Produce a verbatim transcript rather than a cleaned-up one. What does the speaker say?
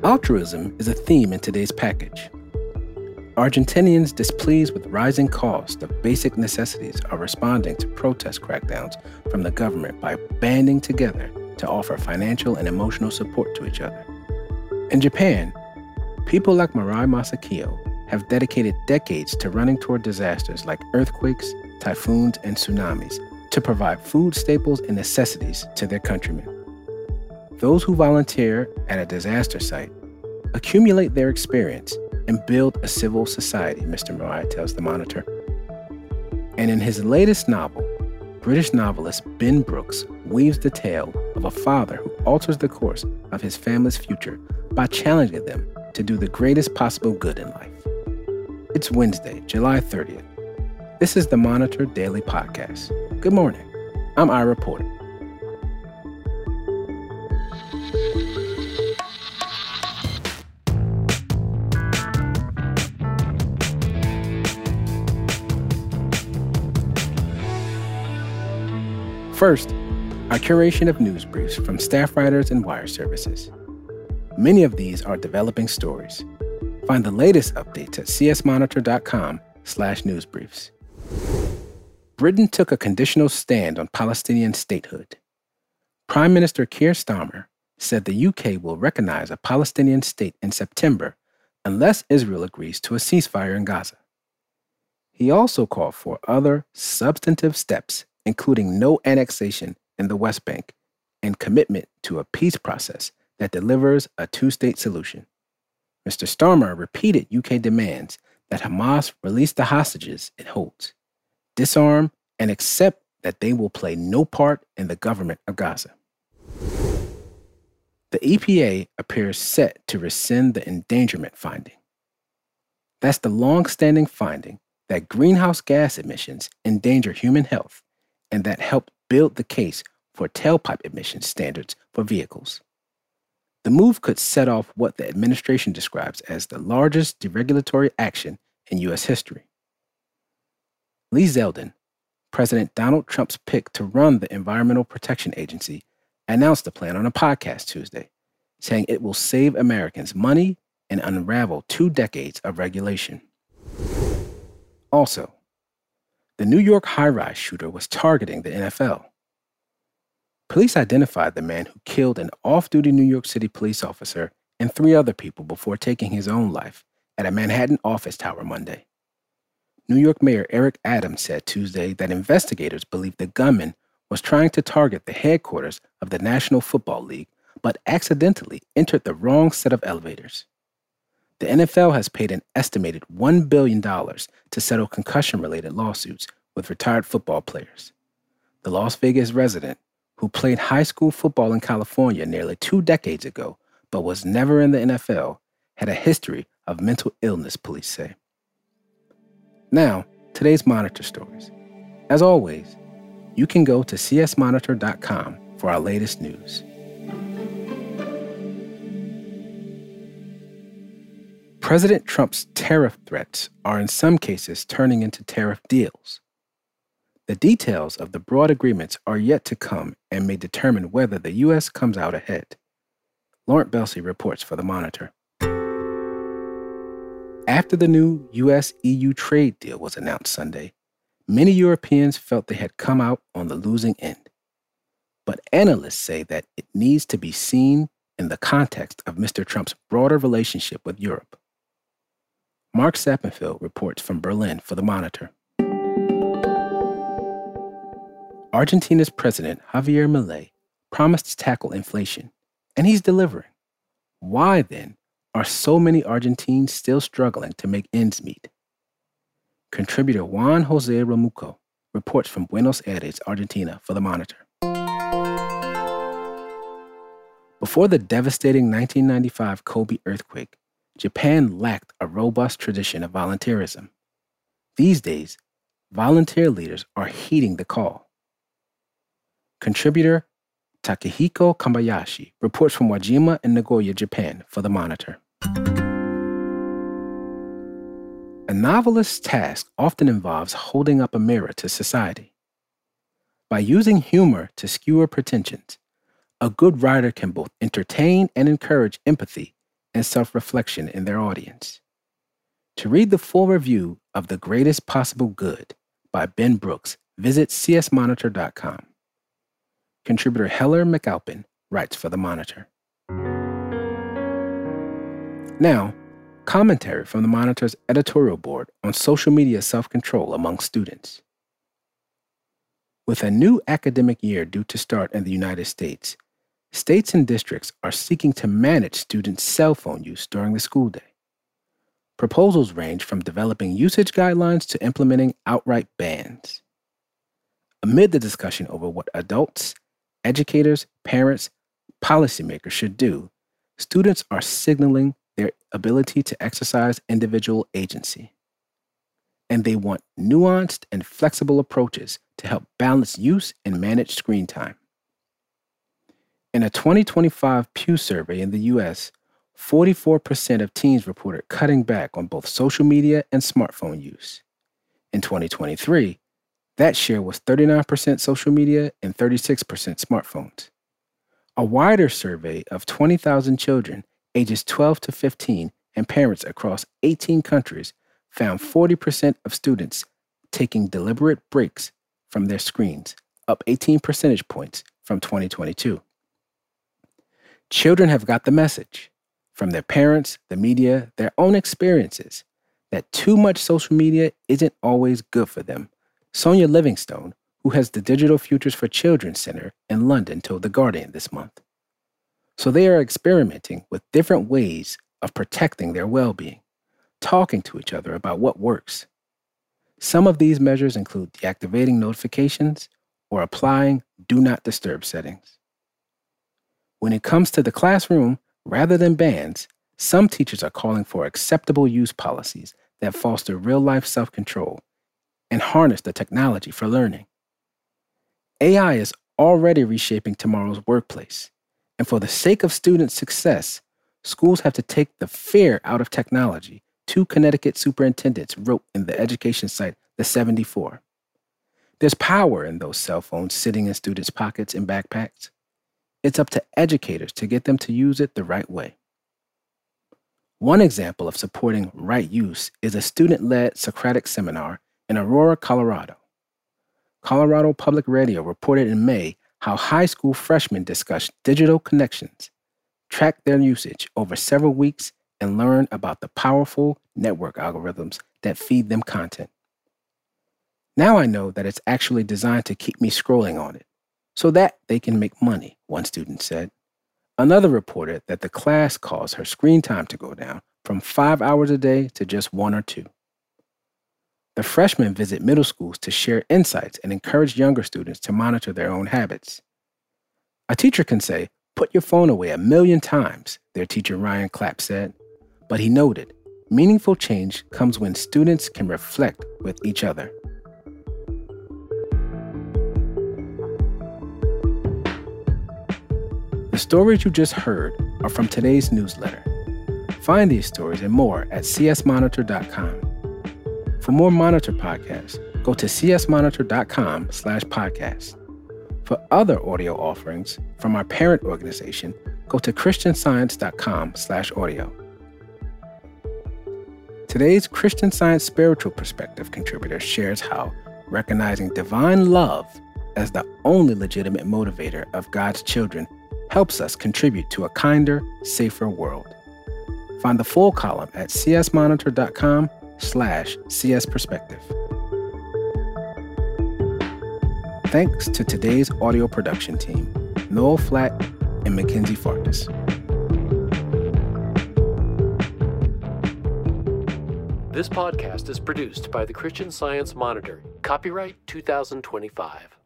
Altruism is a theme in today's package. Argentinians displeased with rising costs of basic necessities are responding to protest crackdowns from the government by banding together to offer financial and emotional support to each other. In Japan, people like Mirai Masakio have dedicated decades to running toward disasters like earthquakes, typhoons, and tsunamis to provide food staples and necessities to their countrymen. Those who volunteer at a disaster site accumulate their experience and build a civil society, Mister Mirai tells The Monitor. And in his latest novel, British novelist Ben Brooks weaves the tale of a father who alters the course of his family's future by challenging them to do the greatest possible good in life. It's Wednesday, July thirtieth. This is The Monitor Daily Podcast. Good morning. I'm Ira Porter. First, our curation of news briefs from staff writers and wire services. Many of these are developing stories. Find the latest updates at csmonitor.com slash newsbriefs. Britain took a conditional stand on Palestinian statehood. Prime Minister Keir Starmer said the U K will recognize a Palestinian state in September unless Israel agrees to a ceasefire in Gaza. He also called for other substantive steps, including no annexation in the West Bank and commitment to a peace process that delivers a two-state solution. Mister Starmer repeated U K demands that Hamas release the hostages it holds, disarm, and accept that they will play no part in the government of Gaza. The E P A appears set to rescind the endangerment finding. That's the long-standing finding that greenhouse gas emissions endanger human health and that helped build the case for tailpipe emission standards for vehicles. The move could set off what the administration describes as the largest deregulatory action in U S history. Lee Zeldin, President Donald Trump's pick to run the Environmental Protection Agency, announced the plan on a podcast Tuesday, saying it will save Americans money and unravel two decades of regulation. Also, the New York high-rise shooter was targeting the N F L. Police identified the man who killed an off-duty New York City police officer and three other people before taking his own life at a Manhattan office tower Monday. New York Mayor Eric Adams said Tuesday that investigators believe the gunman was trying to target the headquarters of the National Football League, but accidentally entered the wrong set of elevators. The N F L has paid an estimated one billion dollars to settle concussion-related lawsuits with retired football players. The Las Vegas resident, who played high school football in California nearly two decades ago but was never in the N F L, had a history of mental illness, police say. Now, today's Monitor stories. As always, you can go to c s monitor dot com for our latest news. President Trump's tariff threats are in some cases turning into tariff deals. The details of the broad agreements are yet to come and may determine whether the U S comes out ahead. Laurent Belsey reports for The Monitor. After the new U S E U trade deal was announced Sunday, many Europeans felt they had come out on the losing end. But analysts say that it needs to be seen in the context of Mister Trump's broader relationship with Europe. Mark Sappenfield reports from Berlin for The Monitor. Argentina's President Javier Milei promised to tackle inflation, and he's delivering. Why, then, are so many Argentines still struggling to make ends meet? Contributor Juan Jose Romuco reports from Buenos Aires, Argentina, for The Monitor. Before the devastating nineteen ninety-five Kobe earthquake, Japan lacked a robust tradition of volunteerism. These days, volunteer leaders are heeding the call. Contributor Takehiko Kambayashi reports from Wajima in Nagoya, Japan, for The Monitor. A novelist's task often involves holding up a mirror to society. By using humor to skewer pretensions, a good writer can both entertain and encourage empathy and self-reflection in their audience. To read the full review of The Greatest Possible Good by Ben Brooks, visit c s monitor dot com. Contributor Heller McAlpin writes for The Monitor. Now, commentary from The Monitor's editorial board on social media self-control among students. With a new academic year due to start in the United States, states and districts are seeking to manage students' cell phone use during the school day. Proposals range from developing usage guidelines to implementing outright bans. Amid the discussion over what adults, educators, parents, policymakers should do, students are signaling their ability to exercise individual agency. And they want nuanced and flexible approaches to help balance use and manage screen time. In a twenty twenty-five Pew survey in the U S, forty-four percent of teens reported cutting back on both social media and smartphone use. In twenty twenty-three, that share was thirty-nine percent social media and thirty-six percent smartphones. A wider survey of twenty thousand children ages twelve to fifteen and parents across eighteen countries found forty percent of students taking deliberate breaks from their screens, up eighteen percentage points from twenty twenty-two. Children have got the message from their parents, the media, their own experiences, that too much social media isn't always good for them. Sonia Livingstone, who has the Digital Futures for Children Center in London, told The Guardian this month. So they are experimenting with different ways of protecting their well-being, talking to each other about what works. Some of these measures include deactivating notifications or applying do not disturb settings. When it comes to the classroom, rather than bans, some teachers are calling for acceptable use policies that foster real-life self-control and harness the technology for learning. A I is already reshaping tomorrow's workplace, and for the sake of student success, schools have to take the fear out of technology, two Connecticut superintendents wrote in the education site The seventy-four. There's power in those cell phones sitting in students' pockets and backpacks. It's up to educators to get them to use it the right way. One example of supporting right use is a student-led Socratic seminar in Aurora, Colorado. Colorado Public Radio reported in May how high school freshmen discussed digital connections, tracked their usage over several weeks, and learned about the powerful network algorithms that feed them content. Now I know that it's actually designed to keep me scrolling on it, so that they can make money, one student said. Another reported that the class caused her screen time to go down from five hours a day to just one or two. The freshmen visit middle schools to share insights and encourage younger students to monitor their own habits. A teacher can say, "Put your phone away a million times," their teacher Ryan Clapp said. But he noted, meaningful change comes when students can reflect with each other. The stories you just heard are from today's newsletter. Find these stories and more at c s monitor dot com. For more Monitor podcasts, go to c s monitor dot com slash podcast. For other audio offerings from our parent organization, go to christian science dot com slash audio. Today's Christian Science Spiritual Perspective contributor shares how recognizing divine love as the only legitimate motivator of God's children helps us contribute to a kinder, safer world. Find the full column at c s monitor dot com slash c s perspective. Thanks to today's audio production team, Noel Flack and Mackenzie Farkas. This podcast is produced by the Christian Science Monitor. Copyright two thousand twenty-five.